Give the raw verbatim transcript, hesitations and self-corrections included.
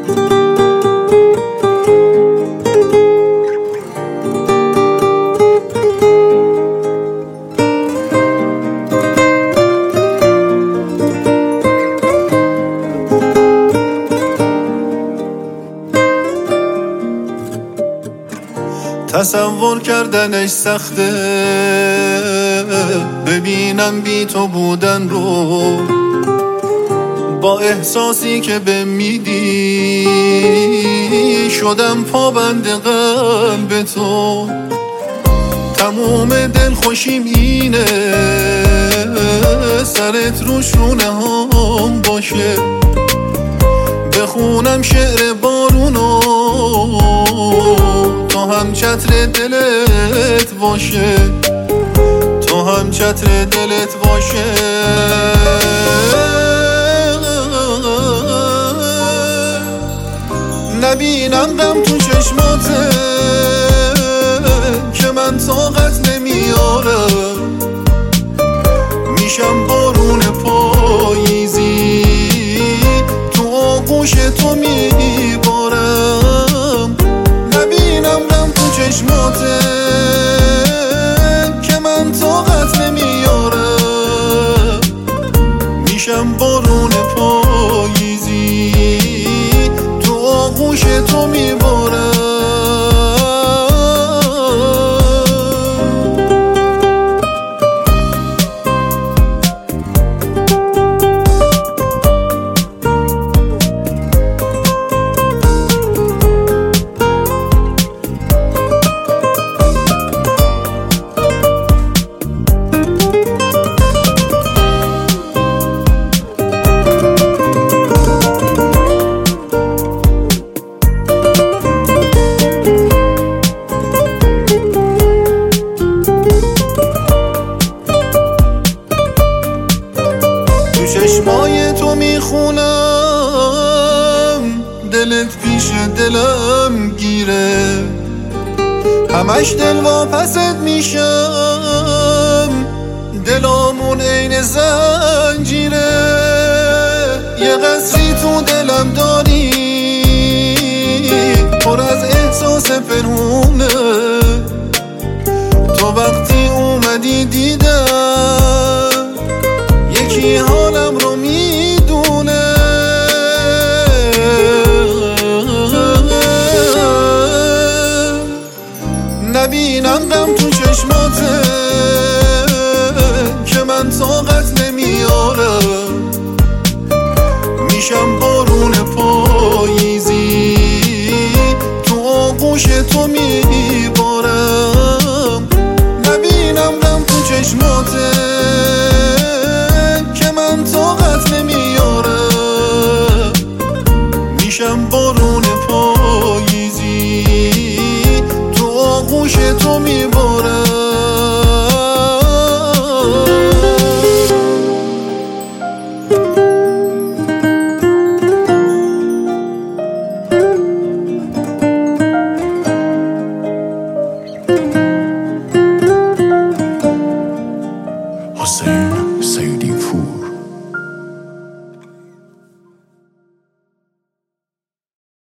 تصور کردنش سخته، ببینم بی تو بودن رو با احساسی که به میدی، شدم پابند قلب تو. تموم دل خوشیم اینه سرت رو شونه هم باشه، بخونم شعر بارونو تو هم چتر دلت باشه، تو هم چتر دلت باشه. نبینم غم تو چشماته که من طاقت نمیارم، میشم بارون پاییزی تو آغوش تو میبارم. نبینم غم تو چشماته که من طاقت نمیارم، میشم بارون پاییزی تو آغوش تو میبارم. چشمای تو میخونم دلت پیش دلم گیره، همش دل واپست میشم دلامون عین زنجیره. یه قصری تو دلم داری پر از احساس پنهونه، تو وقتی اومدی دیدم یکی حالم رو میدونه. نبینم غم تو چشماته که من طاقت نمیارم، میشم بارون پاییزی تو آغوش تو می